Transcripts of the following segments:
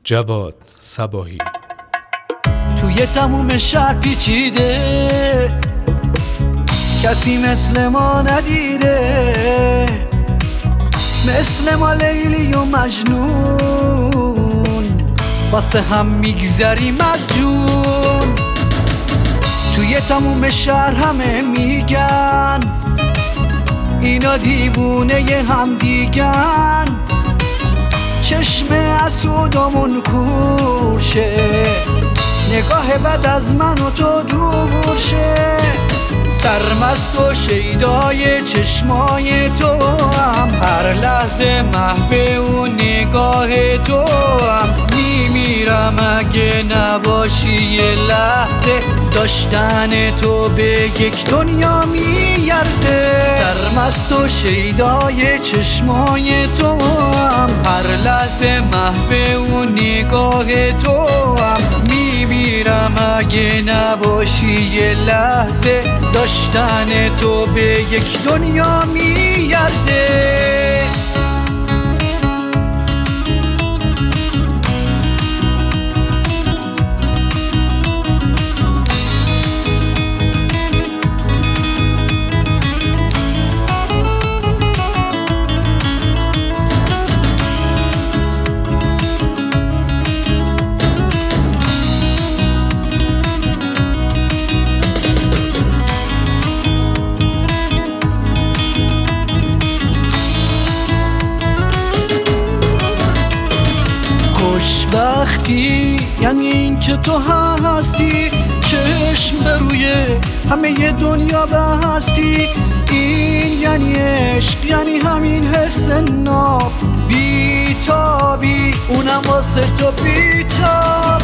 جواد صباحی. توی تموم شهر پیچیده، کسی مثل ما ندیده، مثل ما لیلی و مجنون، واسه هم میگذریم از جون. توی تموم شهر همه میگن اینا دیوونه هم دیگن، چشم حسودامون کورشه، نگاه بد از من و تو دور شه. سرمست و شیدای چشمای تو هم، هر لحظه محو و نگاه تو هم. میمیرم اگه نباشی یه لحظه، داشتن تو به یک دنیا میارزه. سرمست و شیدای چشمای تو هم، هر لحظه محو و نگاه تو هم. میمیرم اگه نباشی یه لحظه، داشتن تو به یک دنیا میارزه. خوشبختی یعنی این که تو هستی، چشم به روی همه دنیا بستی. این یعنی عشق، یعنی همین حس ناب بیتابی، اونم واسه تو بیتاب.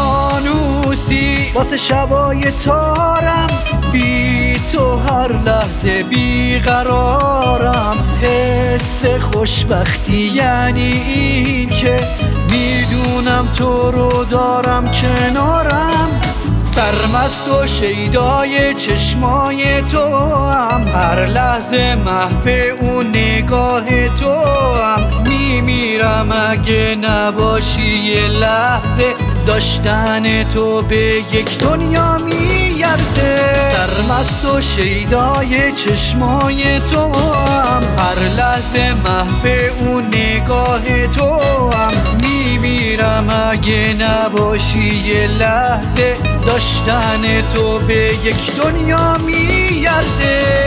فانوسی واسه شبای تارم، بی تو هر لحظه بیقرارم. حس خوشبختی یعنی این که میدونم تو رو دارم کنارم. سرمست و شیدای چشمای تو هم، هر لحظه محو اون نگاه تو هم. میمیرم اگه نباشی یه لحظه، داشتن تو به یک دنیا میارزه. سرمست و شیدای چشمای تو هم، هر لحظه محو اون نگاه تو هم. میمیرم اگه نباشی یه لحظه، داشتن تو به یک دنیا میارزه.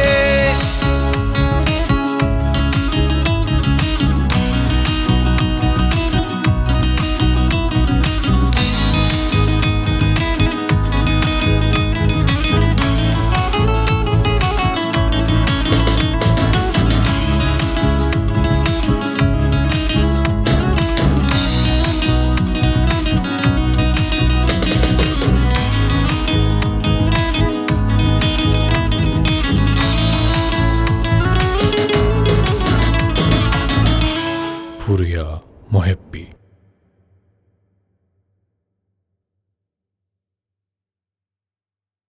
پوریا محبی.